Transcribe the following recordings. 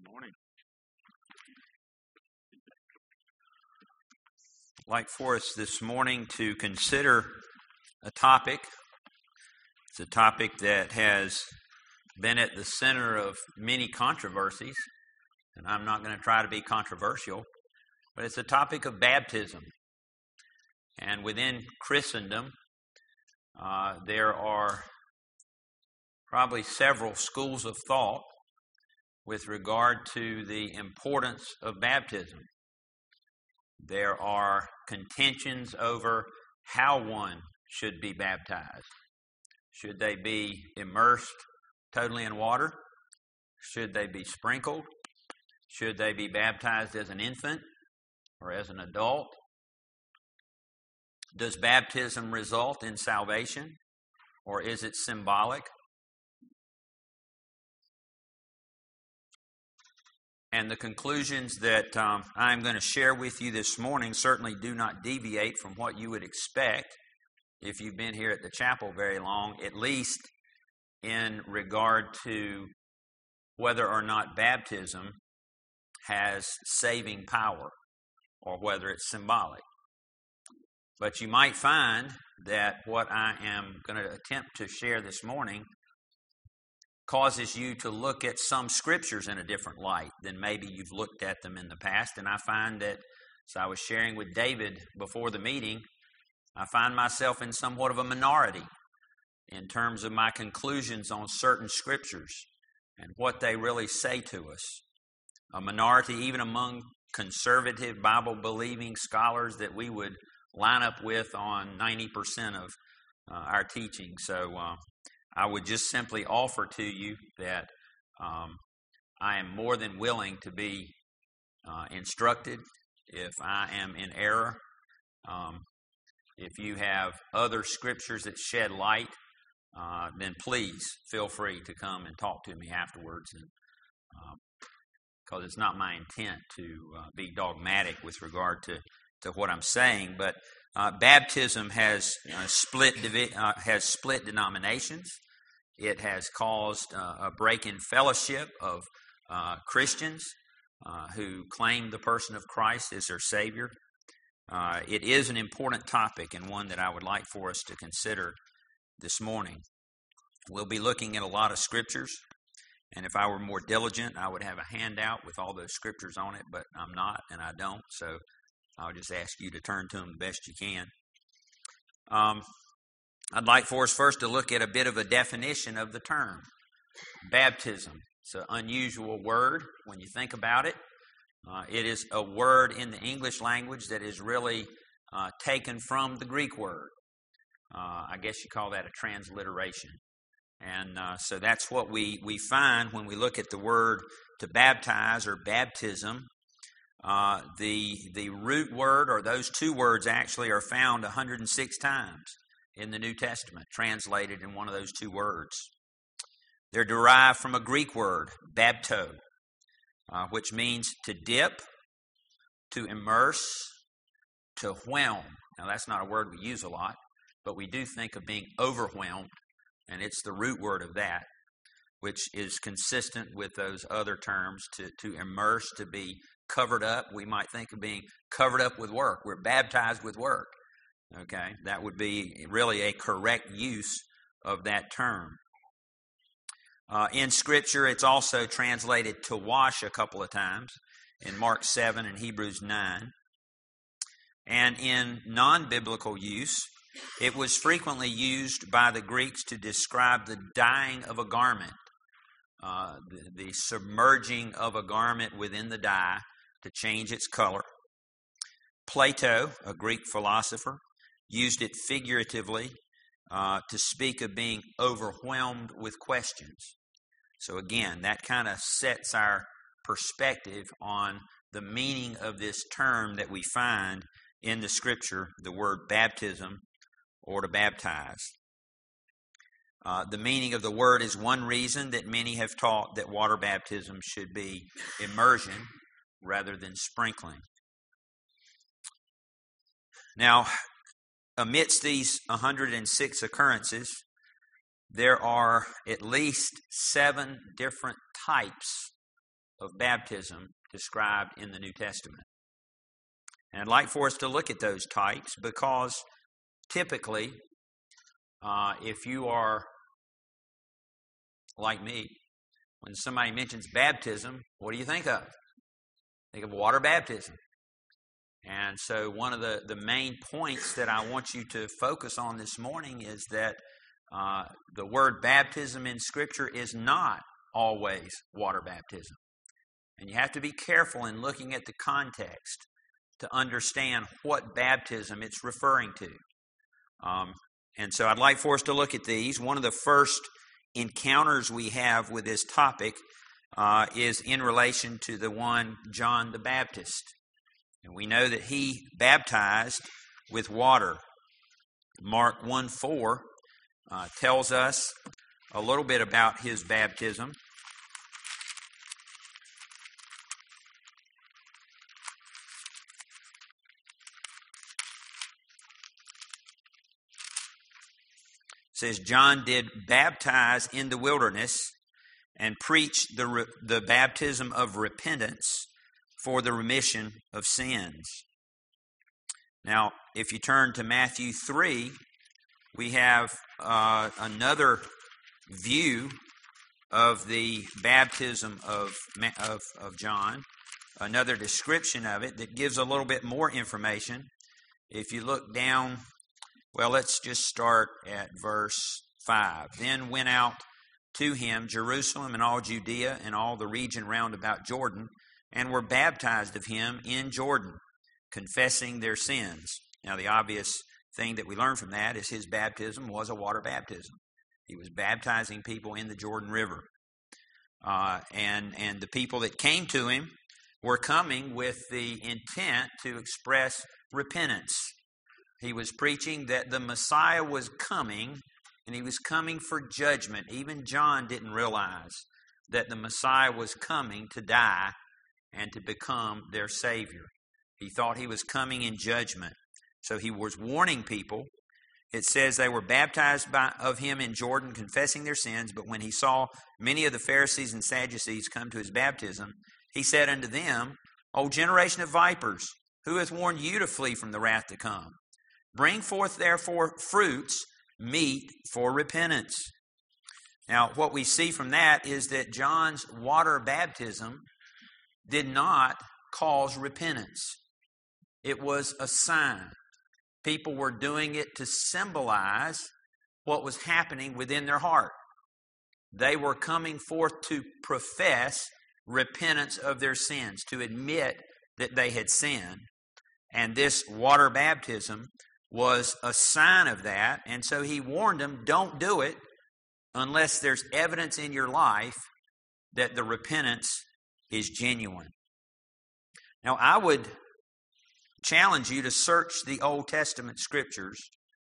Morning. I'd like for us this morning to consider a topic. It's a topic that has been at the center of many controversies, and I'm not going to try to be controversial, but it's a topic of baptism. And within Christendom, there are probably several schools of thought with regard to the importance of baptism. There are contentions over how one should be baptized. Should they be immersed totally in water? Should they be sprinkled? Should they be baptized as an infant or as an adult? Does baptism result in salvation, or is it symbolic? And the conclusions that I'm going to share with you this morning certainly do not deviate from what you would expect if you've been here at the chapel very long, at least in regard to whether or not baptism has saving power or whether it's symbolic. But you might find that what I am going to attempt to share this morning causes you to look at some scriptures in a different light than maybe you've looked at them in the past. And I find that, as I was sharing with David before the meeting, I find myself in somewhat of a minority in terms of my conclusions on certain scriptures and what they really say to us. A minority even among conservative Bible-believing scholars that we would line up with on 90% of our teaching. So I would just simply offer to you that I am more than willing to be instructed if I am in error. If you have other scriptures that shed light, then please feel free to come and talk to me afterwards, because it's not my intent to be dogmatic with regard to what I'm saying. But baptism has split denominations. It has caused a break in fellowship of Christians who claim the person of Christ as their Savior. It is an important topic and one that I would like for us to consider this morning. We'll be looking at a lot of scriptures, and if I were more diligent, I would have a handout with all those scriptures on it, but I'm not, and I don't, so I'll just ask you to turn to them the best you can. I'd like for us first to look at a bit of a definition of the term baptism. It's an unusual word when you think about it. It is a word in the English language that is really taken from the Greek word. I guess you call that a transliteration. And so that's what we find when we look at the word to baptize or baptism. The root word, or those two words, actually are found 106 times in the New Testament, translated in one of those two words. They're derived from a Greek word, bapto, which means to dip, to immerse, to whelm. Now, that's not a word we use a lot, but we do think of being overwhelmed, and it's the root word of that, which is consistent with those other terms, to immerse, to be covered up. We might think of being covered up with work. We're baptized with work. Okay, that would be really a correct use of that term. In Scripture, it's also translated to wash a couple of times in Mark 7 and Hebrews 9. And in non-biblical use, it was frequently used by the Greeks to describe the dyeing of a garment, the submerging of a garment within the dye to change its color. Plato, a Greek philosopher, used it figuratively to speak of being overwhelmed with questions. So again, that kind of sets our perspective on the meaning of this term that we find in the Scripture, the word baptism or to baptize. The meaning of the word is one reason that many have taught that water baptism should be immersion rather than sprinkling. Now, amidst these 106 occurrences, there are at least 7 different types of baptism described in the New Testament. And I'd like for us to look at those types because typically, if you are like me, when somebody mentions baptism, what do you think of? Think of water baptism. And so one of the main points that I want you to focus on this morning is that the word baptism in Scripture is not always water baptism. And you have to be careful in looking at the context to understand what baptism it's referring to. And so I'd like for us to look at these. One of the first encounters we have with this topic is in relation to the one John the Baptist. And we know that he baptized with water. Mark 1:4 tells us a little bit about his baptism. It says, John did baptize in the wilderness and preach the baptism of repentance for the remission of sins. Now, if you turn to Matthew 3, we have another view of the baptism of John, another description of it that gives a little bit more information. If you look down, well, let's just start at verse 5. Then went out to him Jerusalem and all Judea and all the region round about Jordan, and were baptized of him in Jordan, confessing their sins. Now, the obvious thing that we learn from that is his baptism was a water baptism. He was baptizing people in the Jordan River. And the people that came to him were coming with the intent to express repentance. He was preaching that the Messiah was coming, and he was coming for judgment. Even John didn't realize that the Messiah was coming to die and to become their Savior. He thought he was coming in judgment. So he was warning people. It says they were baptized of him in Jordan, confessing their sins. But when he saw many of the Pharisees and Sadducees come to his baptism, he said unto them, O generation of vipers, who hath warned you to flee from the wrath to come? Bring forth therefore fruits meet for repentance. Now, what we see from that is that John's water baptism did not cause repentance. It was a sign. People were doing it to symbolize what was happening within their heart. They were coming forth to profess repentance of their sins, to admit that they had sinned. And this water baptism was a sign of that. And so he warned them, don't do it unless there's evidence in your life that the repentance is genuine. Now, I would challenge you to search the Old Testament scriptures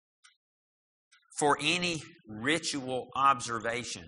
for any ritual observation,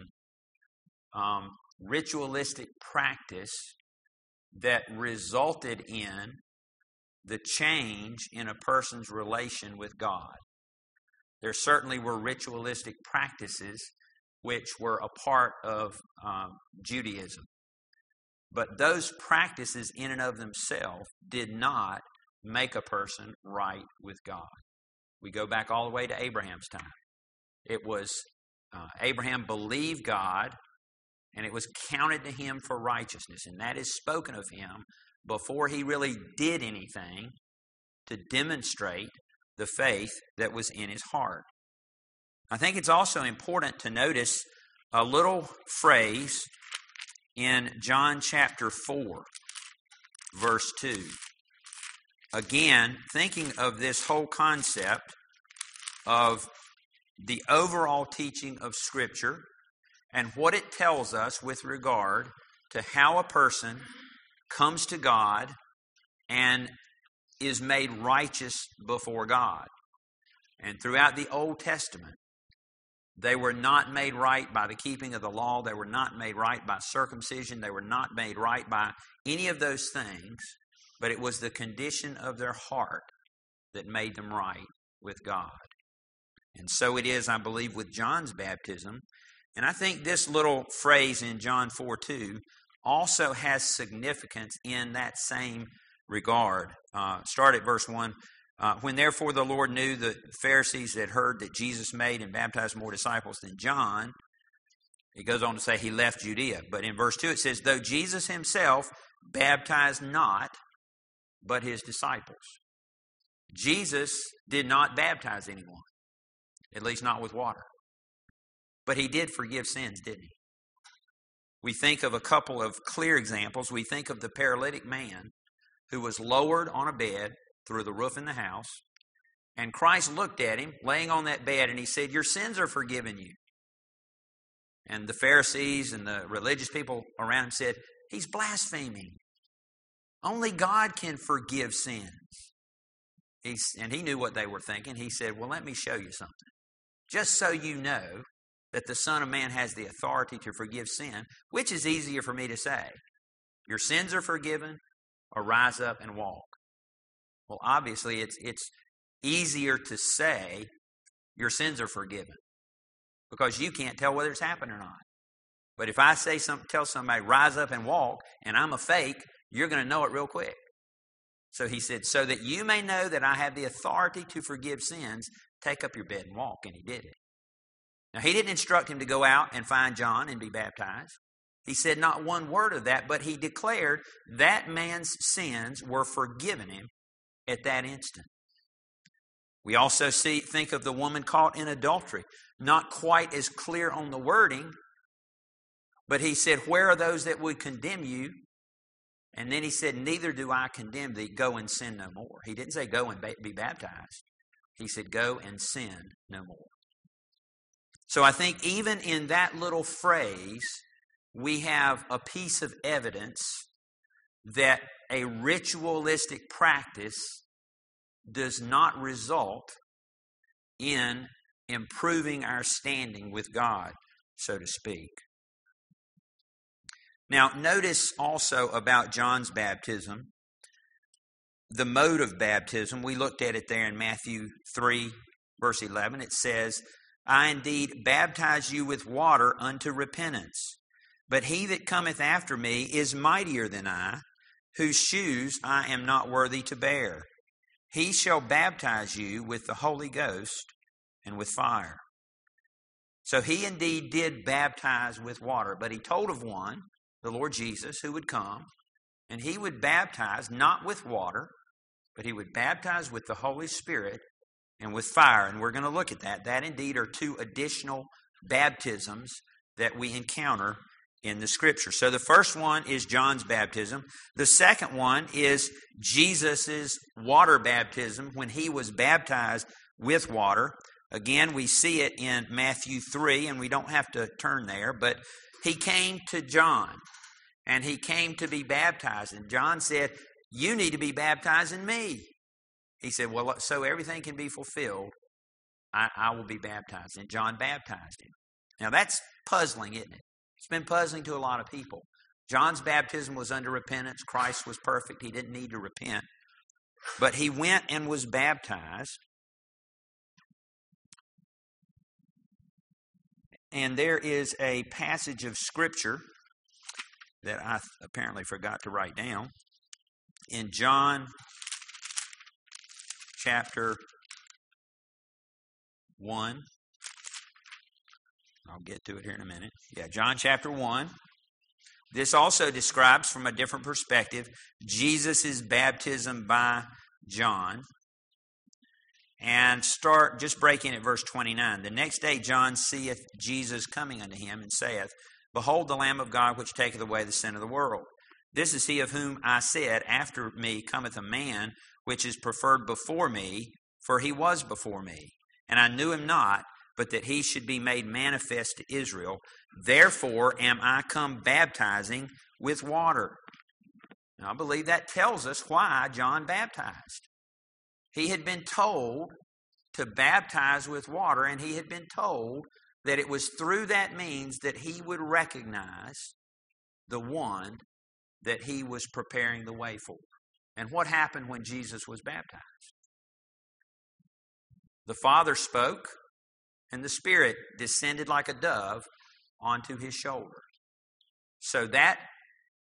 ritualistic practice that resulted in the change in a person's relation with God. There certainly were ritualistic practices which were a part of Judaism. But those practices in and of themselves did not make a person right with God. We go back all the way to Abraham's time. It was Abraham believed God, and it was counted to him for righteousness. And that is spoken of him before he really did anything to demonstrate the faith that was in his heart. I think it's also important to notice a little phrase in John chapter 4, verse 2. Again, thinking of this whole concept of the overall teaching of Scripture and what it tells us with regard to how a person comes to God and is made righteous before God. And throughout the Old Testament, they were not made right by the keeping of the law. They were not made right by circumcision. They were not made right by any of those things. But it was the condition of their heart that made them right with God. And so it is, I believe, with John's baptism. And I think this little phrase in John 4:2 also has significance in that same regard. Start at verse 1. When therefore the Lord knew the Pharisees had heard that Jesus made and baptized more disciples than John, it goes on to say he left Judea. But in verse 2 it says, though Jesus himself baptized not, but his disciples. Jesus did not baptize anyone, at least not with water. But he did forgive sins, didn't he? We think of a couple of clear examples. We think of the paralytic man who was lowered on a bed through the roof in the house. And Christ looked at him laying on that bed and he said, your sins are forgiven you. And the Pharisees and the religious people around him said, he's blaspheming. Only God can forgive sins. And he knew what they were thinking. He said, well, let me show you something. Just so you know that the Son of Man has the authority to forgive sin, which is easier for me to say? Your sins are forgiven, or rise up and walk. Well, obviously, it's easier to say your sins are forgiven because you can't tell whether it's happened or not. But if I tell somebody, rise up and walk, and I'm a fake, you're going to know it real quick. So he said, so that you may know that I have the authority to forgive sins, take up your bed and walk. And he did it. Now, he didn't instruct him to go out and find John and be baptized. He said not one word of that, but he declared that man's sins were forgiven him at that instant. We also think of the woman caught in adultery. Not quite as clear on the wording, but he said, where are those that would condemn you? And then he said, neither do I condemn thee, go and sin no more. He didn't say go and be baptized. He said, go and sin no more. So I think even in that little phrase, we have a piece of evidence that a ritualistic practice does not result in improving our standing with God, so to speak. Now, notice also about John's baptism, the mode of baptism. We looked at it there in Matthew 3, verse 11. It says, I indeed baptize you with water unto repentance. But he that cometh after me is mightier than I, whose shoes I am not worthy to bear. He shall baptize you with the Holy Ghost and with fire. So he indeed did baptize with water, but he told of one, the Lord Jesus, who would come, and he would baptize not with water, but he would baptize with the Holy Spirit and with fire. And we're going to look at that. That indeed are two additional baptisms that we encounter in the Scripture. So the first one is John's baptism. The second one is Jesus' water baptism when he was baptized with water. Again, we see it in Matthew 3, and we don't have to turn there, but he came to John, and he came to be baptized. And John said, you need to be baptizing me. He said, well, so everything can be fulfilled, I will be baptized. And John baptized him. Now that's puzzling, isn't it? It's been puzzling to a lot of people. John's baptism was under repentance. Christ was perfect. He didn't need to repent. But he went and was baptized. And there is a passage of Scripture that I apparently forgot to write down. In John chapter 1. I'll get to it here in a minute. Yeah, John chapter 1. This also describes from a different perspective Jesus' baptism by John. And just breaking at verse 29. The next day John seeth Jesus coming unto him, and saith, Behold the Lamb of God, which taketh away the sin of the world. This is he of whom I said, After me cometh a man, which is preferred before me, for he was before me. And I knew him not, but that he should be made manifest to Israel. Therefore am I come baptizing with water. Now, I believe that tells us why John baptized. He had been told to baptize with water, and he had been told that it was through that means that he would recognize the one that he was preparing the way for. And what happened when Jesus was baptized? The Father spoke, and the Spirit descended like a dove onto his shoulder. So that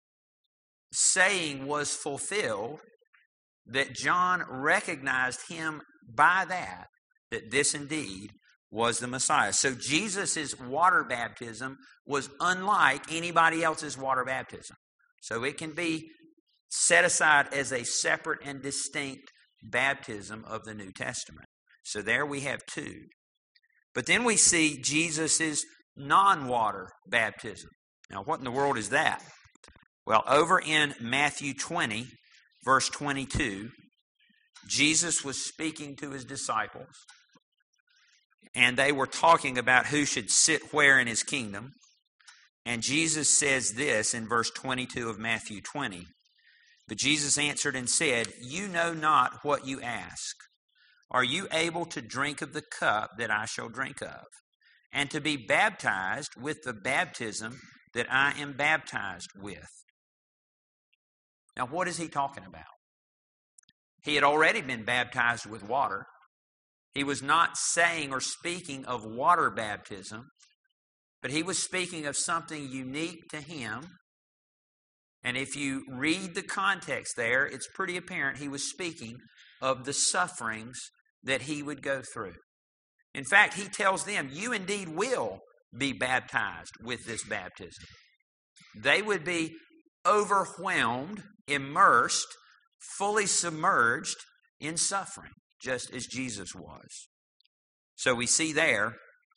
saying was fulfilled, that John recognized him by that this indeed was the Messiah. So Jesus' water baptism was unlike anybody else's water baptism. So it can be set aside as a separate and distinct baptism of the New Testament. So there we have two. But then we see Jesus' non-water baptism. Now, what in the world is that? Well, over in Matthew 20, verse 22, Jesus was speaking to his disciples, and they were talking about who should sit where in his kingdom. And Jesus says this in verse 22 of Matthew 20. But Jesus answered and said, "You know not what you ask. Are you able to drink of the cup that I shall drink of, and to be baptized with the baptism that I am baptized with?" Now, what is he talking about? He had already been baptized with water. He was not saying or speaking of water baptism, but he was speaking of something unique to him. And if you read the context there, it's pretty apparent he was speaking of the sufferings that he would go through. In fact, he tells them, you indeed will be baptized with this baptism. They would be overwhelmed, immersed, fully submerged in suffering, just as Jesus was. So we see there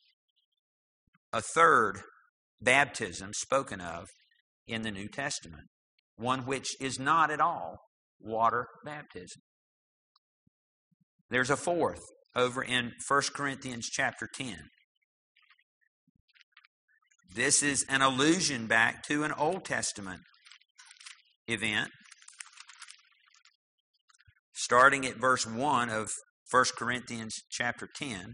a third baptism spoken of in the New Testament, one which is not at all water baptism. There's a fourth over in 1 Corinthians chapter 10. This is an allusion back to an Old Testament event. Starting at verse 1 of 1 Corinthians chapter 10,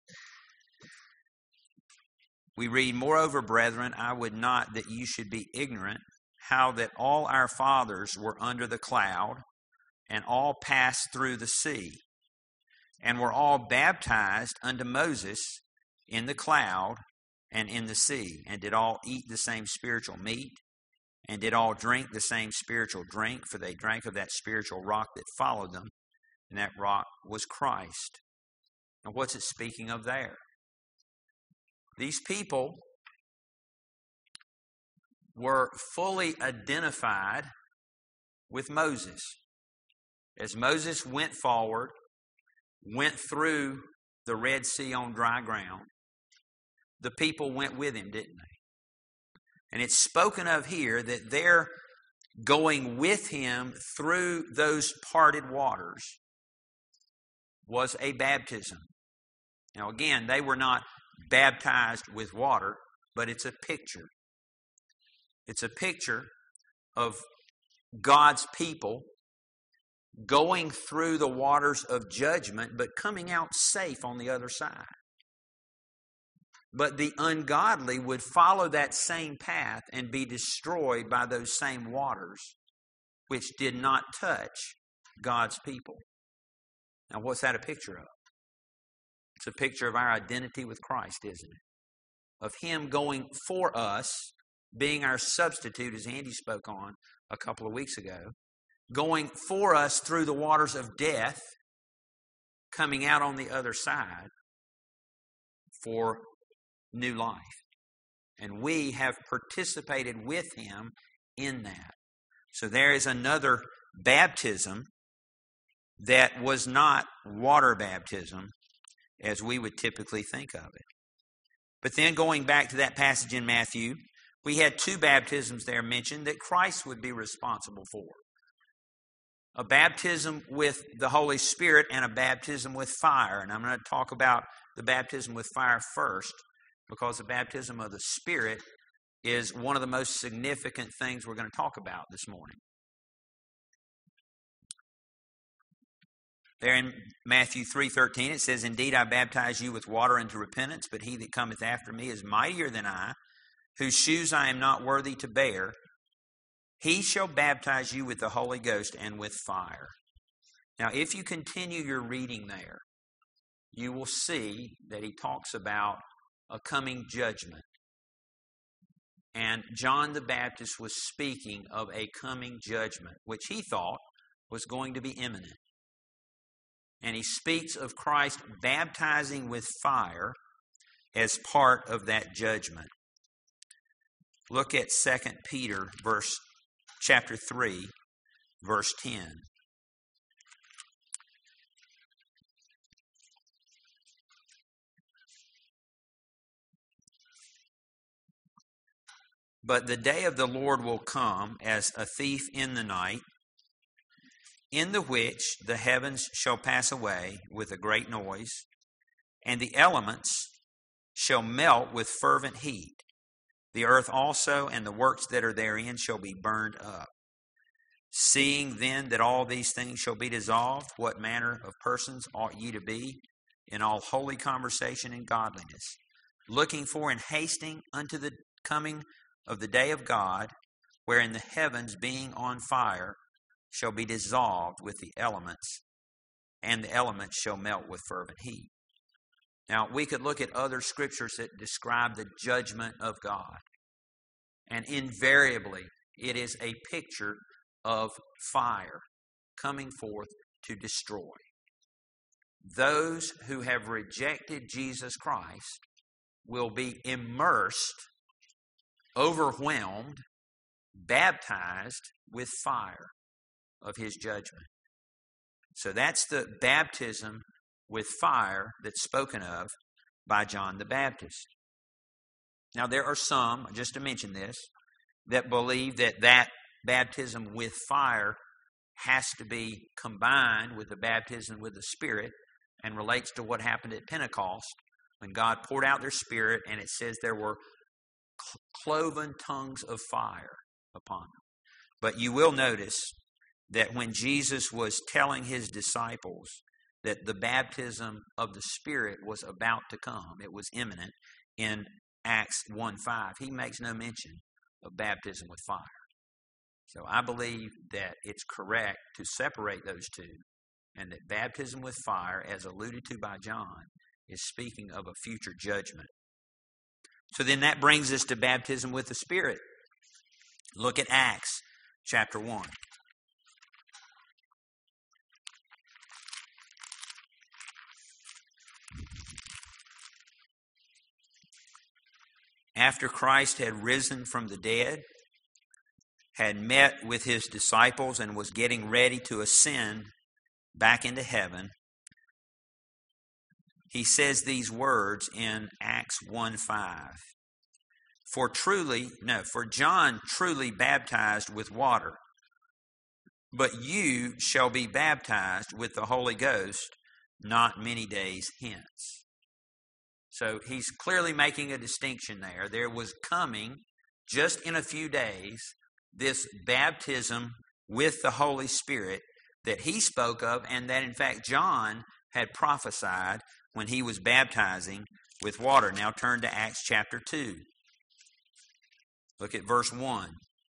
we read, "Moreover, brethren, I would not that you should be ignorant how that all our fathers were under the cloud, and all passed through the sea, and were all baptized unto Moses in the cloud and in the sea, and did all eat the same spiritual meat, and did all drink the same spiritual drink, for they drank of that spiritual rock that followed them, and that rock was Christ." Now, what's it speaking of there? These people were fully identified with Moses. As Moses went forward, went through the Red Sea on dry ground, the people went with him, didn't they? And it's spoken of here that they're going with him through those parted waters was a baptism. Now again, they were not baptized with water, but it's a picture. It's a picture of God's people going through the waters of judgment, but coming out safe on the other side. But the ungodly would follow that same path and be destroyed by those same waters, which did not touch God's people. Now, what's that a picture of? It's a picture of our identity with Christ, isn't it? Of Him going for us, being our substitute, as Andy spoke on a couple of weeks ago, going for us through the waters of death, coming out on the other side for new life. And we have participated with Him in that. So there is another baptism that was not water baptism as we would typically think of it. But then going back to that passage in Matthew, we had two baptisms there mentioned that Christ would be responsible for. A baptism with the Holy Spirit and a baptism with fire. And I'm going to talk about the baptism with fire first, because the baptism of the Spirit is one of the most significant things we're going to talk about this morning. There in Matthew 3:13 it says, "Indeed I baptize you with water unto repentance, but he that cometh after me is mightier than I, whose shoes I am not worthy to bear. He shall baptize you with the Holy Ghost and with fire." Now, if you continue your reading there, you will see that he talks about a coming judgment. And John the Baptist was speaking of a coming judgment, which he thought was going to be imminent. And he speaks of Christ baptizing with fire as part of that judgment. Look at 2 Peter chapter 3, verse 10. But the day of the Lord will come as a thief in the night, in the which the heavens shall pass away with a great noise, and the elements shall melt with fervent heat. The earth also and the works that are therein shall be burned up. Seeing then that all these things shall be dissolved, what manner of persons ought ye to be in all holy conversation and godliness, looking for and hasting unto the coming of the day of God, wherein the heavens being on fire shall be dissolved with the elements, and the elements shall melt with fervent heat. Now, we could look at other scriptures that describe the judgment of God, and invariably it is a picture of fire coming forth to destroy. Those who have rejected Jesus Christ will be immersed, overwhelmed, baptized with fire of his judgment. So that's the baptism with fire that's spoken of by John the Baptist. Now there are some, just to mention this, that believe that baptism with fire has to be combined with the baptism with the Spirit and relates to what happened at Pentecost when God poured out their Spirit, and it says there were cloven tongues of fire upon them. But you will notice that when Jesus was telling his disciples that the baptism of the Spirit was about to come, it was imminent, in Acts 1:5, he makes no mention of baptism with fire. So I believe that it's correct to separate those two, and that baptism with fire, as alluded to by John, is speaking of a future judgment. So then that brings us to baptism with the Spirit. Look at Acts chapter 1. After Christ had risen from the dead, had met with his disciples, and was getting ready to ascend back into heaven, he says these words in Acts 1:5. For John truly baptized with water, but you shall be baptized with the Holy Ghost not many days hence. So he's clearly making a distinction there. There was coming, just in a few days, this baptism with the Holy Spirit that he spoke of, and that in fact John had prophesied when he was baptizing with water. Now turn to Acts chapter 2. Look at verse 1.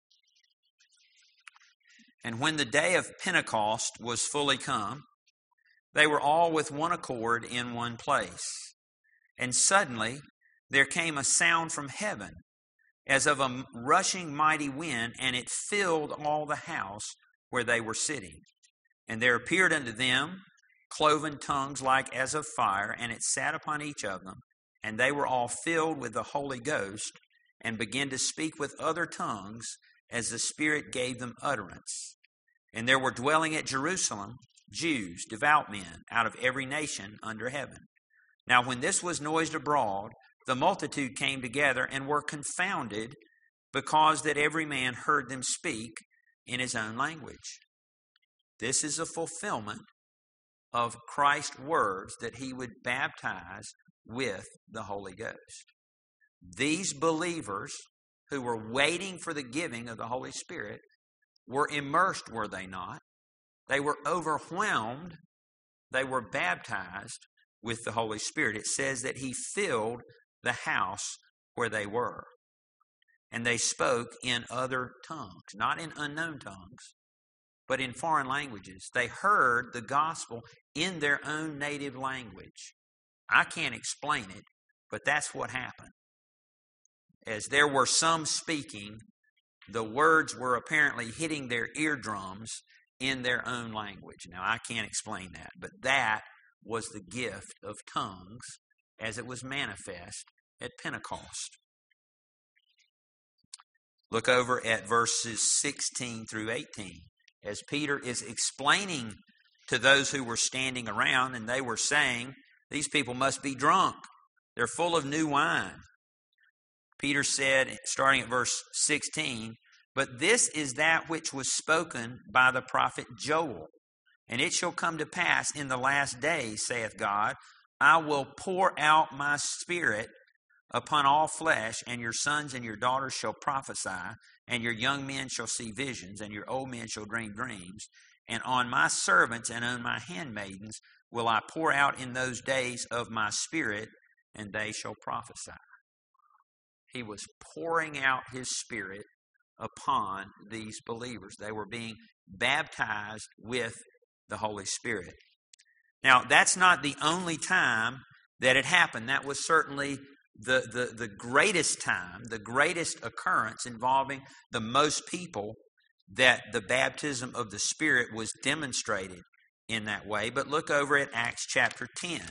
And when the day of Pentecost was fully come, they were all with one accord in one place. And suddenly there came a sound from heaven, as of a rushing mighty wind, and it filled all the house where they were sitting. And there appeared unto them cloven tongues like as of fire, and it sat upon each of them. And they were all filled with the Holy Ghost, and began to speak with other tongues as the Spirit gave them utterance. And there were dwelling at Jerusalem Jews, devout men, out of every nation under heaven. Now when this was noised abroad, the multitude came together and were confounded, because that every man heard them speak in his own language. This is a fulfillment of Christ's words that he would baptize with the Holy Ghost. These believers who were waiting for the giving of the Holy Spirit were immersed, were they not? They were overwhelmed. They were baptized with the Holy Spirit. It says that he filled the house where they were. And they spoke in other tongues, not in unknown tongues, but in foreign languages. They heard the gospel in their own native language. I can't explain it, but that's what happened. as there were some speaking, the words were apparently hitting their eardrums in their own language. Now, I can't explain that, but that was the gift of tongues as it was manifest at Pentecost. Look over at verses 16 through 18. As Peter is explaining to those who were standing around, and they were saying, these people must be drunk. They're full of new wine. Peter said, starting at verse 16, but this is that which was spoken by the prophet Joel. And it shall come to pass in the last days, saith God, I will pour out my spirit upon all flesh, and your sons and your daughters shall prophesy, and your young men shall see visions, and your old men shall dream dreams. And on my servants and on my handmaidens will I pour out in those days of my spirit, and they shall prophesy. He was pouring out his spirit upon these believers. They were being baptized with the Holy Spirit. Now, that's not the only time that it happened. That was certainly the greatest time, the greatest occurrence involving the most people that the baptism of the Spirit was demonstrated in that way. But look over at Acts chapter 10.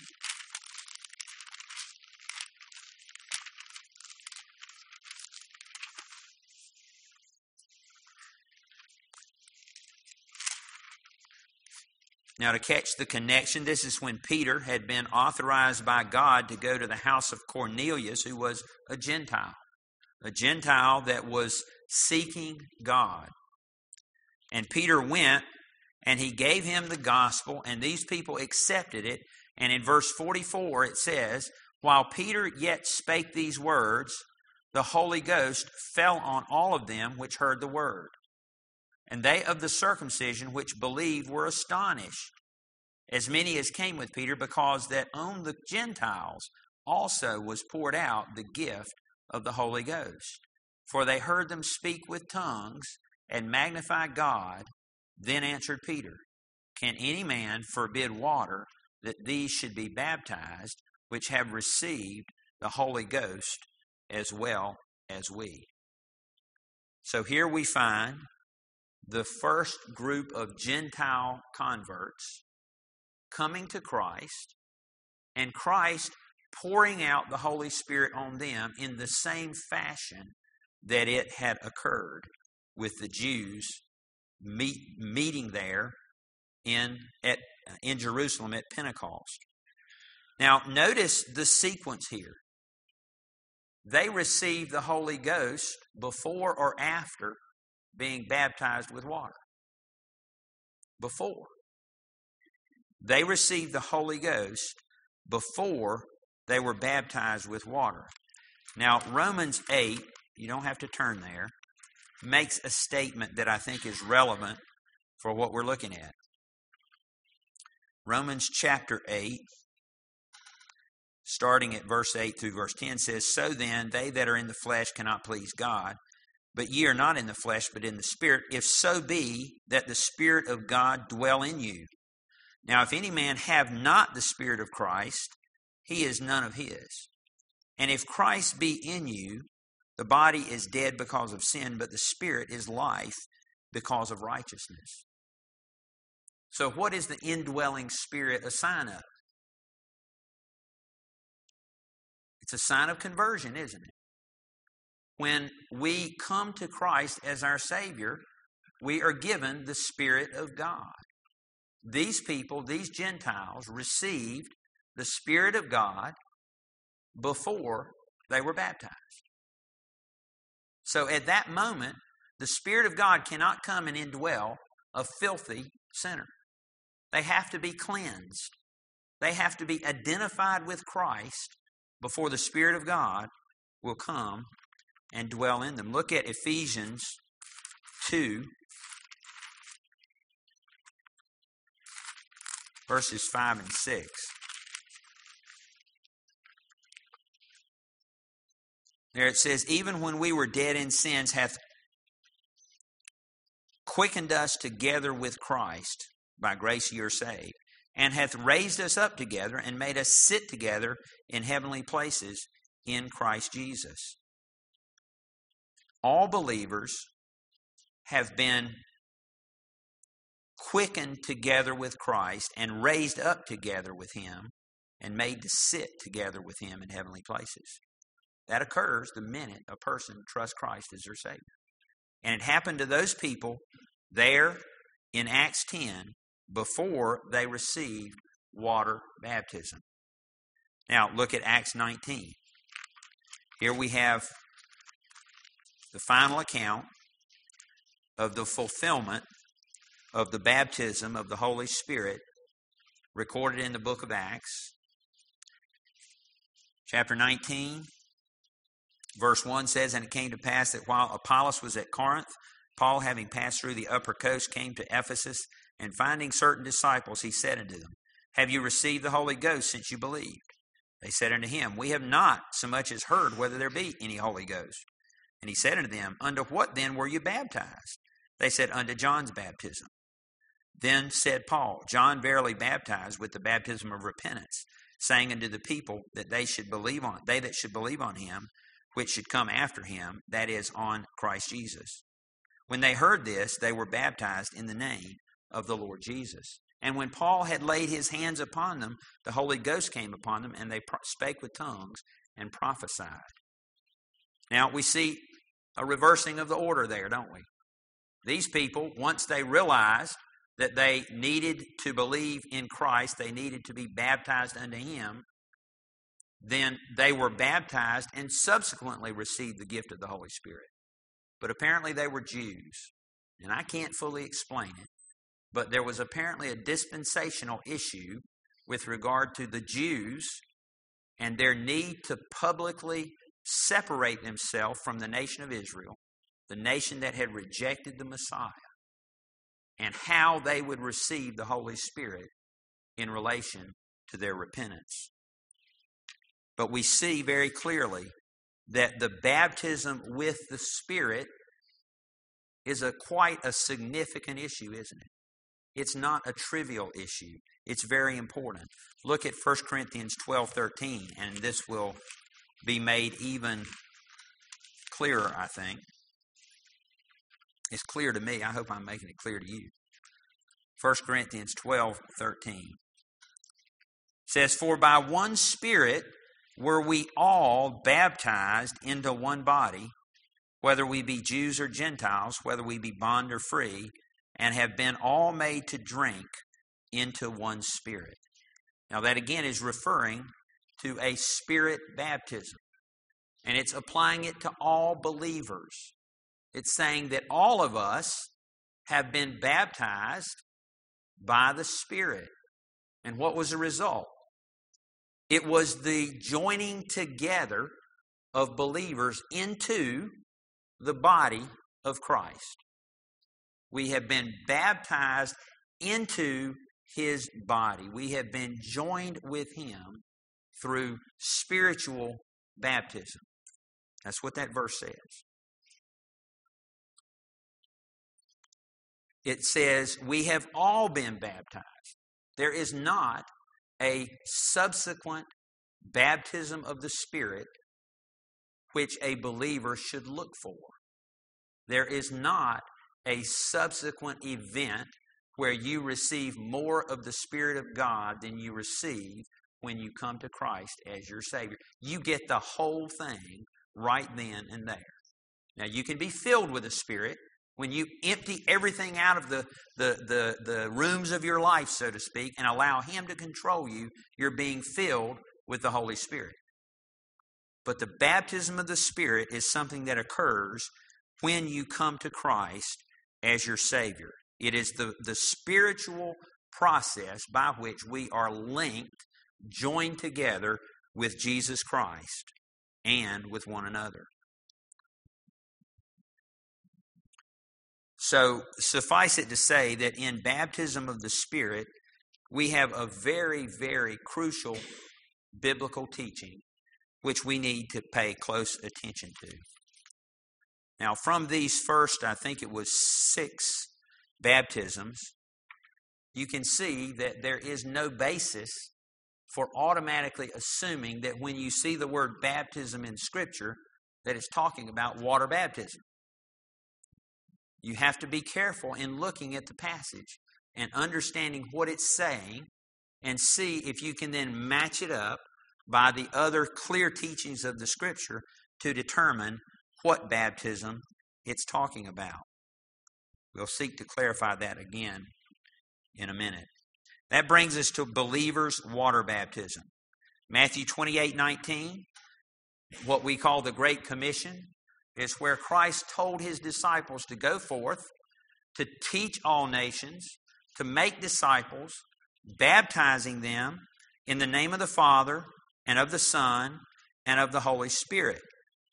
Now, to catch the connection, this is when Peter had been authorized by God to go to the house of Cornelius, who was a Gentile that was seeking God. And Peter went, and he gave him the gospel, and these people accepted it. And in verse 44 it says, while Peter yet spake these words, the Holy Ghost fell on all of them which heard the word. And they of the circumcision which believed were astonished, as many as came with Peter, because that on the Gentiles also was poured out the gift of the Holy Ghost. For they heard them speak with tongues and magnify God. Then answered Peter, can any man forbid water that these should be baptized, which have received the Holy Ghost as well as we? So here we find the first group of Gentile converts coming to Christ, and Christ pouring out the Holy Spirit on them in the same fashion that it had occurred with the Jews meeting there in Jerusalem at Pentecost. Now, notice the sequence here. They received the Holy Ghost before or after being baptized with water. Before. They received the Holy Ghost before they were baptized with water. Now, Romans 8, you don't have to turn there, makes a statement that I think is relevant for what we're looking at. Romans chapter 8, starting at verse 8 through verse 10, says, so then, they that are in the flesh cannot please God, but ye are not in the flesh, but in the Spirit, if so be that the Spirit of God dwell in you. Now, if any man have not the Spirit of Christ, he is none of his. And if Christ be in you, the body is dead because of sin, but the Spirit is life because of righteousness. So what is the indwelling Spirit a sign of? It's a sign of conversion, isn't it? When we come to Christ as our Savior, we are given the Spirit of God. These people, these Gentiles, received the Spirit of God before they were baptized. So at that moment, the Spirit of God cannot come and indwell a filthy sinner. They have to be cleansed. They have to be identified with Christ before the Spirit of God will come and dwell in them. Look at Ephesians 2, verses 5 and 6. There it says, even when we were dead in sins, hath quickened us together with Christ. By grace ye are saved. And hath raised us up together and made us sit together in heavenly places in Christ Jesus. all believers have been quickened together with Christ and raised up together with Him and made to sit together with Him in heavenly places. That occurs the minute a person trusts Christ as their Savior. And it happened to those people there in Acts 10 before they received water baptism. Now look at Acts 19. Here we have the final account of the fulfillment of the baptism of the Holy Spirit recorded in the book of Acts. Chapter 19, verse 1 says, "And it came to pass that while Apollos was at Corinth, Paul, having passed through the upper coast, came to Ephesus, and finding certain disciples, he said unto them, Have you received the Holy Ghost since you believed? They said unto him, We have not so much as heard whether there be any Holy Ghost. And he said unto them, Unto what then were you baptized? They said, Unto John's baptism. Then said Paul, John verily baptized with the baptism of repentance, saying unto the people that they that should believe on him, which should come after him, that is, on Christ Jesus. When they heard this, they were baptized in the name of the Lord Jesus. And when Paul had laid his hands upon them, the Holy Ghost came upon them, and they spake with tongues and prophesied." Now we see a reversing of the order there, don't we? These people, once they realized that they needed to believe in Christ, they needed to be baptized unto Him, then they were baptized and subsequently received the gift of the Holy Spirit. But apparently they were Jews, and I can't fully explain it, but there was apparently a dispensational issue with regard to the Jews and their need to publicly separate themselves from the nation of Israel, the nation that had rejected the Messiah, and how they would receive the Holy Spirit in relation to their repentance. But we see very clearly that the baptism with the Spirit is quite a significant issue, isn't it? It's not a trivial issue. It's very important. Look at 1 Corinthians 12:13, and this will be made even clearer, I think. It's clear to me. I hope I'm making it clear to you. 1 Corinthians 12:13 says, "For by one Spirit were we all baptized into one body, whether we be Jews or Gentiles, whether we be bond or free, and have been all made to drink into one Spirit." Now that again is referring to a Spirit baptism. And it's applying it to all believers. It's saying that all of us have been baptized by the Spirit. And what was the result? It was the joining together of believers into the body of Christ. We have been baptized into His body. We have been joined with Him through spiritual baptism. That's what that verse says. It says, we have all been baptized. There is not a subsequent baptism of the Spirit which a believer should look for. There is not a subsequent event where you receive more of the Spirit of God than you receive when you come to Christ as your Savior. You get the whole thing right then and there. Now, you can be filled with the Spirit. When you empty everything out of the rooms of your life, so to speak, and allow Him to control you, you're being filled with the Holy Spirit. But the baptism of the Spirit is something that occurs when you come to Christ as your Savior. It is the spiritual process by which we are linked, joined together with Jesus Christ and with one another. So suffice it to say that in baptism of the Spirit, we have a very, very crucial biblical teaching which we need to pay close attention to. Now, from these first, I think it was 6 baptisms, you can see that there is no basis for automatically assuming that when you see the word baptism in Scripture, that it's talking about water baptism. You have to be careful in looking at the passage and understanding what it's saying and see if you can then match it up by the other clear teachings of the Scripture to determine what baptism it's talking about. We'll seek to clarify that again in a minute. That brings us to believers' water baptism. Matthew 28:19, what we call the Great Commission, is where Christ told his disciples to go forth, to teach all nations, to make disciples, baptizing them in the name of the Father and of the Son and of the Holy Spirit.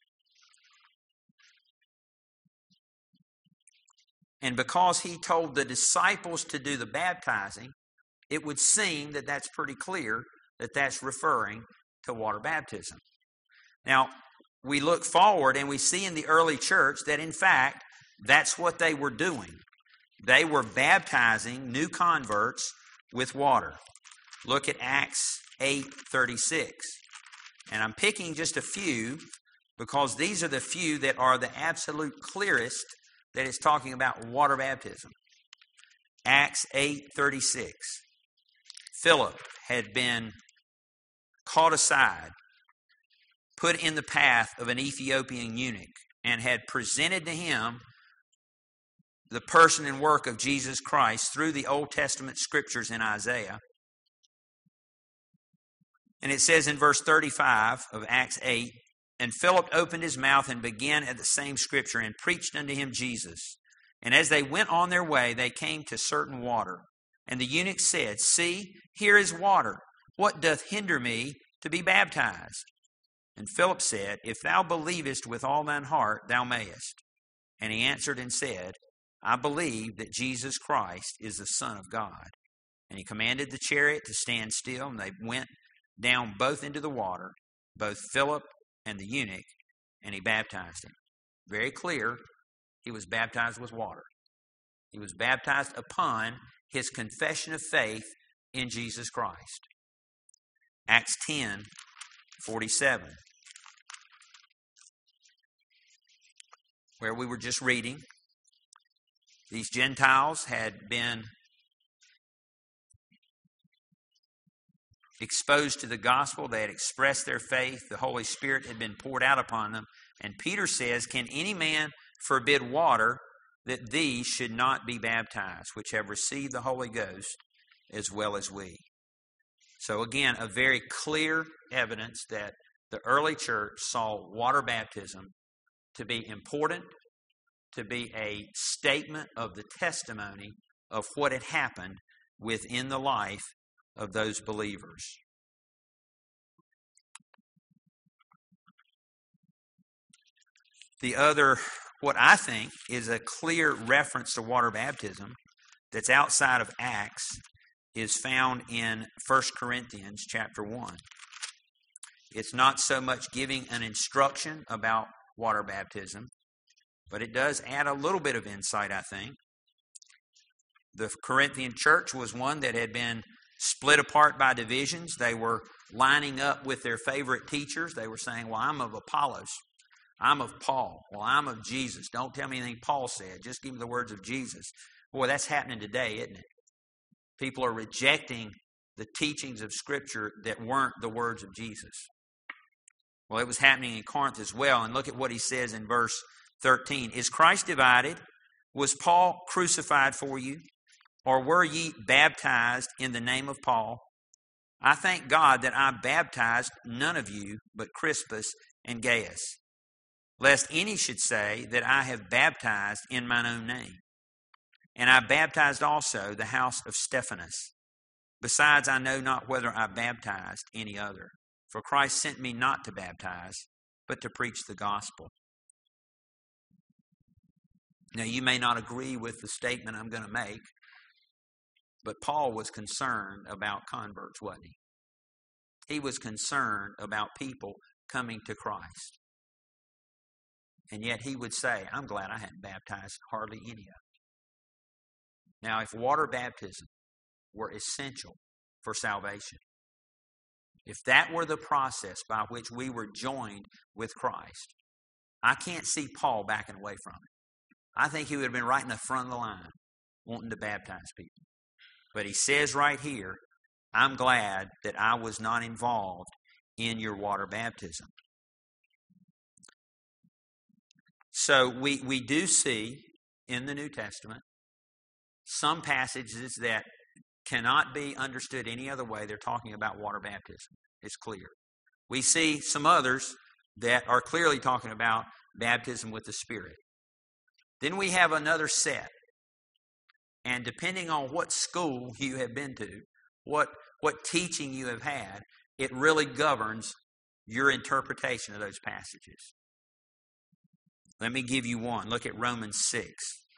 And because he told the disciples to do the baptizing, it would seem that that's pretty clear that that's referring to water baptism. Now, we look forward and we see in the early church that in fact, that's what they were doing. They were baptizing new converts with water. Look at Acts 8:36. And I'm picking just a few because these are the few that are the absolute clearest that it's talking about water baptism. Acts 8:36. Philip had been caught aside, put in the path of an Ethiopian eunuch, and had presented to him the person and work of Jesus Christ through the Old Testament scriptures in Isaiah. And it says in verse 35 of Acts 8, "And Philip opened his mouth and began at the same scripture and preached unto him Jesus. And as they went on their way, they came to certain water. And the eunuch said, See, here is water. What doth hinder me to be baptized? And Philip said, If thou believest with all thine heart, thou mayest. And he answered and said, I believe that Jesus Christ is the Son of God. And he commanded the chariot to stand still, and they went down both into the water, both Philip and the eunuch, and he baptized him." Very clear, he was baptized with water. He was baptized upon his confession of faith in Jesus Christ. Acts 10:47, where we were just reading. These Gentiles had been exposed to the gospel. They had expressed their faith. The Holy Spirit had been poured out upon them. And Peter says, Can any man forbid water that these should not be baptized, which have received the Holy Ghost as well as we? So again, a very clear evidence that the early church saw water baptism to be important, to be a statement of the testimony of what had happened within the life of those believers. The other, what I think is a clear reference to water baptism that's outside of Acts, is found in 1 Corinthians chapter 1. It's not so much giving an instruction about water baptism, but it does add a little bit of insight, I think. The Corinthian church was one that had been split apart by divisions. They were lining up with their favorite teachers. They were saying, well, I'm of Apollos. I'm of Paul. Well, I'm of Jesus. Don't tell me anything Paul said. Just give me the words of Jesus. Boy, that's happening today, isn't it? People are rejecting the teachings of Scripture that weren't the words of Jesus. Well, it was happening in Corinth as well. And look at what he says in verse 13. Is Christ divided? Was Paul crucified for you? Or were ye baptized in the name of Paul? I thank God that I baptized none of you but Crispus and Gaius, lest any should say that I have baptized in mine own name. And I baptized also the house of Stephanas. Besides, I know not whether I baptized any other. For Christ sent me not to baptize, but to preach the gospel. Now, you may not agree with the statement I'm going to make, but Paul was concerned about converts, wasn't he? He was concerned about people coming to Christ. And yet he would say, I'm glad I hadn't baptized hardly any of them. Now, if water baptism were essential for salvation, if that were the process by which we were joined with Christ, I can't see Paul backing away from it. I think he would have been right in the front of the line wanting to baptize people. But he says right here, I'm glad that I was not involved in your water baptism. So we do see in the New Testament some passages that cannot be understood any other way. They're talking about water baptism. It's clear. We see some others that are clearly talking about baptism with the Spirit. Then we have another set. And depending on what school you have been to, what teaching you have had, it really governs your interpretation of those passages. Let me give you one. Look at Romans 6.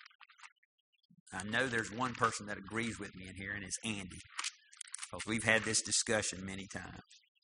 I know there's one person that agrees with me in here, and it's Andy, because we've had this discussion many times.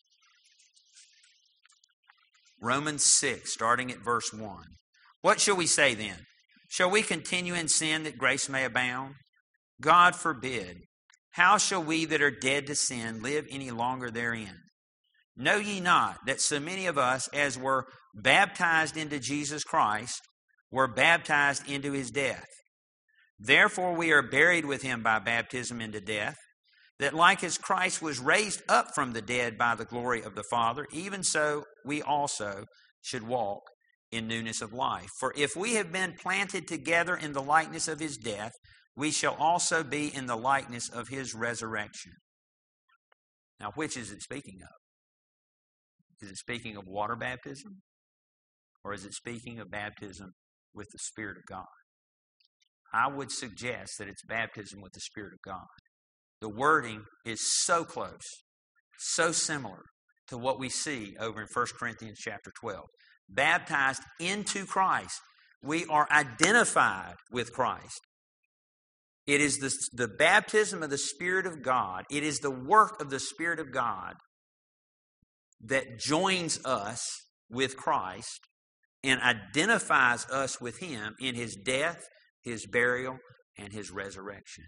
Romans 6, starting at verse 1. What shall we say then? Shall we continue in sin that grace may abound? God forbid. How shall we that are dead to sin live any longer therein? Know ye not that so many of us as were baptized into Jesus Christ were baptized into his death? Therefore we are buried with him by baptism into death, that like as Christ was raised up from the dead by the glory of the Father, even so we also should walk in newness of life. For if we have been planted together in the likeness of his death, we shall also be in the likeness of his resurrection. Now, which is it speaking of? Is it speaking of water baptism? Or is it speaking of baptism with the Spirit of God? I would suggest that it's baptism with the Spirit of God. The wording is so close, so similar to what we see over in 1 Corinthians chapter 12. Baptized into Christ. We are identified with Christ. It is the baptism of the Spirit of God. It is the work of the Spirit of God that joins us with Christ and identifies us with him in his death, his burial, and his resurrection.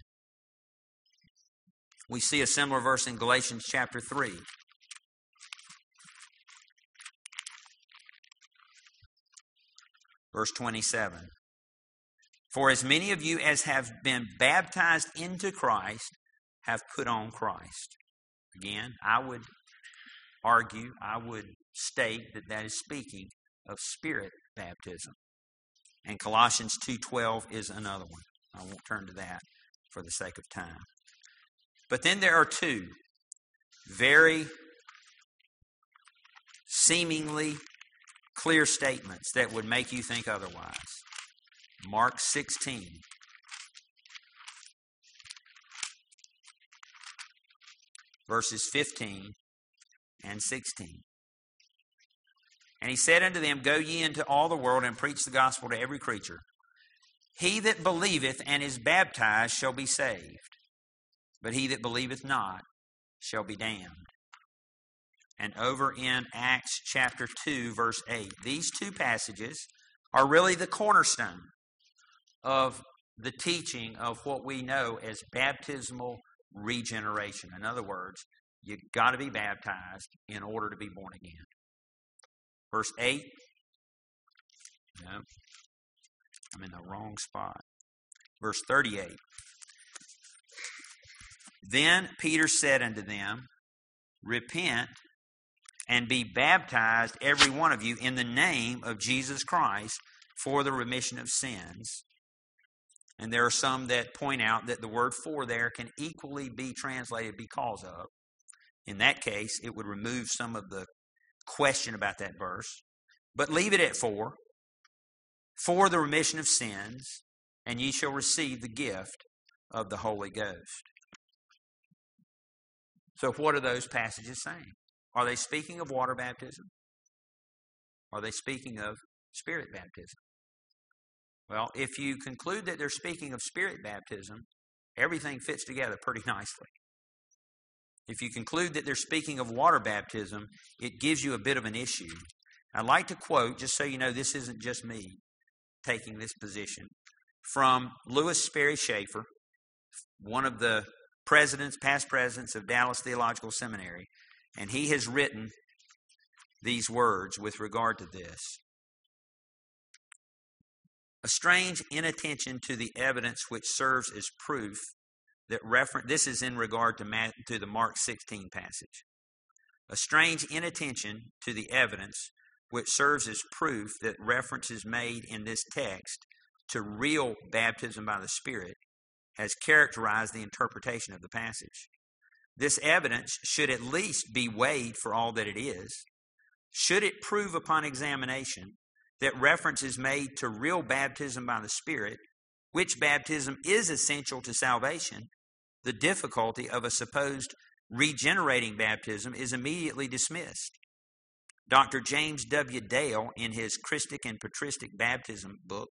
We see a similar verse in Galatians chapter 3. Verse 27. For as many of you as have been baptized into Christ have put on Christ. Again, I would argue, I would state that that is speaking of Spirit baptism. And Colossians 2:12 is another one. I won't turn to that for the sake of time. But then there are two very seemingly clear statements that would make you think otherwise. Mark 16. Verses 15 and 16. And he said unto them, Go ye into all the world and preach the gospel to every creature. He that believeth and is baptized shall be saved, but he that believeth not shall be damned. And over in Acts chapter 2, verse 8, these two passages are really the cornerstone of the teaching of what we know as baptismal regeneration. In other words, you've got to be baptized in order to be born again. Verse 8. No, I'm in the wrong spot. Verse 38. Then Peter said unto them, Repent and be baptized every one of you in the name of Jesus Christ for the remission of sins. And there are some that point out that the word for there can equally be translated because of. In that case, it would remove some of the question about that verse. But leave it at for the remission of sins, and ye shall receive the gift of the Holy Ghost. So what are those passages saying? Are they speaking of water baptism? Are they speaking of Spirit baptism? Well, if you conclude that they're speaking of Spirit baptism, everything fits together pretty nicely. If you conclude that they're speaking of water baptism, it gives you a bit of an issue. I'd like to quote, just so you know this isn't just me taking this position, from Louis Sperry Chafer, one of the past presidents of Dallas Theological Seminary, and he has written these words with regard to this. A strange inattention to the evidence which serves as proof that this is in regard to the Mark 16 passage. A strange inattention to the evidence which serves as proof that reference is made in this text to real baptism by the Spirit has characterized the interpretation of the passage. This evidence should at least be weighed for all that it is. Should it prove upon examination that reference is made to real baptism by the Spirit, which baptism is essential to salvation, the difficulty of a supposed regenerating baptism is immediately dismissed. Dr. James W. Dale, in his Christic and Patristic Baptism book,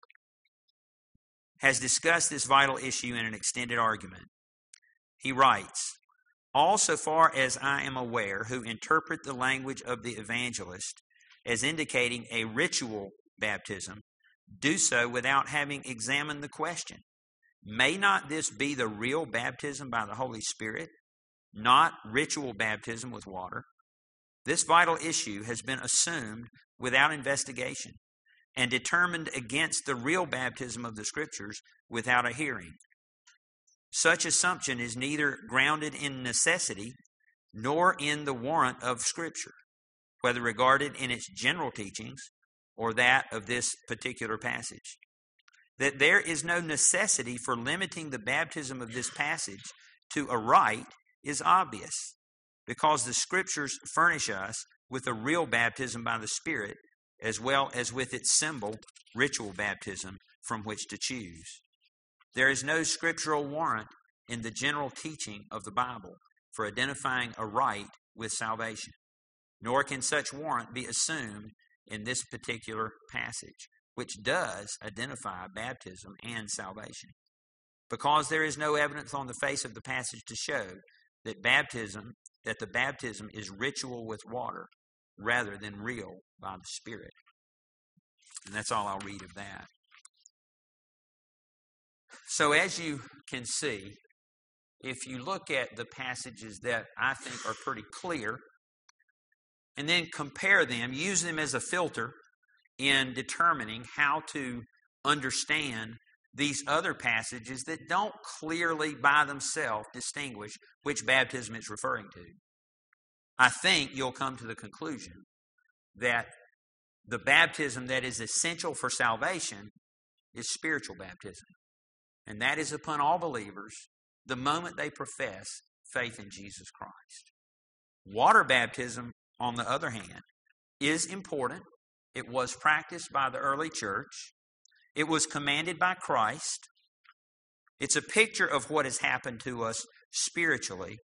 has discussed this vital issue in an extended argument. He writes, "All so far as I am aware who interpret the language of the evangelist as indicating a ritual baptism do so without having examined the question. May not this be the real baptism by the Holy Spirit, not ritual baptism with water? This vital issue has been assumed without investigation and determined against the real baptism of the Scriptures without a hearing. Such assumption is neither grounded in necessity nor in the warrant of Scripture, whether regarded in its general teachings or that of this particular passage. That there is no necessity for limiting the baptism of this passage to a rite is obvious, because the Scriptures furnish us with a real baptism by the Spirit, as well as with its symbol, ritual baptism, from which to choose. There is no scriptural warrant in the general teaching of the Bible for identifying a rite with salvation, nor can such warrant be assumed in this particular passage, which does identify baptism and salvation, because there is no evidence on the face of the passage to show that the baptism is ritual with water rather than real by the Spirit." And that's all I'll read of that. So as you can see, if you look at the passages that I think are pretty clear, and then compare them, use them as a filter in determining how to understand these other passages that don't clearly by themselves distinguish which baptism it's referring to, I think you'll come to the conclusion that the baptism that is essential for salvation is spiritual baptism. And that is upon all believers the moment they profess faith in Jesus Christ. Water baptism, on the other hand, is important. It was practiced by the early church. It was commanded by Christ. It's a picture of what has happened to us spiritually.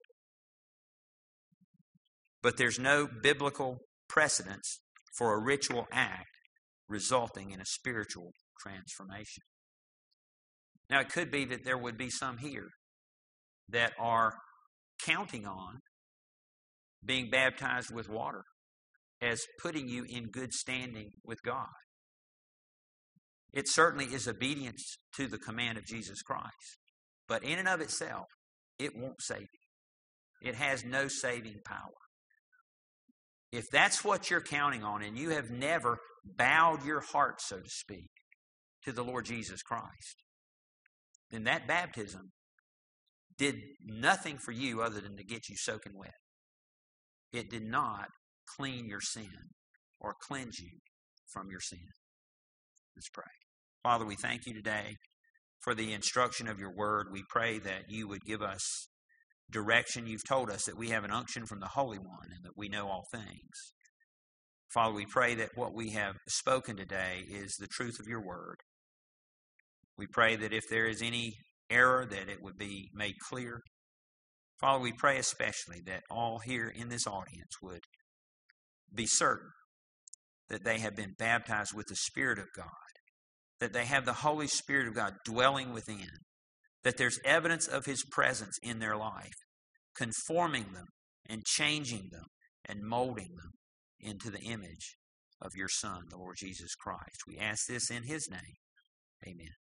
But there's no biblical precedence for a ritual act resulting in a spiritual transformation. Now, it could be that there would be some here that are counting on being baptized with water as putting you in good standing with God. It certainly is obedience to the command of Jesus Christ. But in and of itself, it won't save you. It has no saving power. If that's what you're counting on, and you have never bowed your heart, so to speak, to the Lord Jesus Christ, then that baptism did nothing for you other than to get you soaking wet. It did not clean your sin or cleanse you from your sin. Let's pray. Father, we thank you today for the instruction of your word. We pray that you would give us direction. You've told us that we have an unction from the Holy One and that we know all things. Father, we pray that what we have spoken today is the truth of your word. We pray that if there is any error, that it would be made clear. Father, we pray especially that all here in this audience would be certain that they have been baptized with the Spirit of God, that they have the Holy Spirit of God dwelling within, that there's evidence of His presence in their life, conforming them and changing them and molding them into the image of your Son, the Lord Jesus Christ. We ask this in His name. Amen.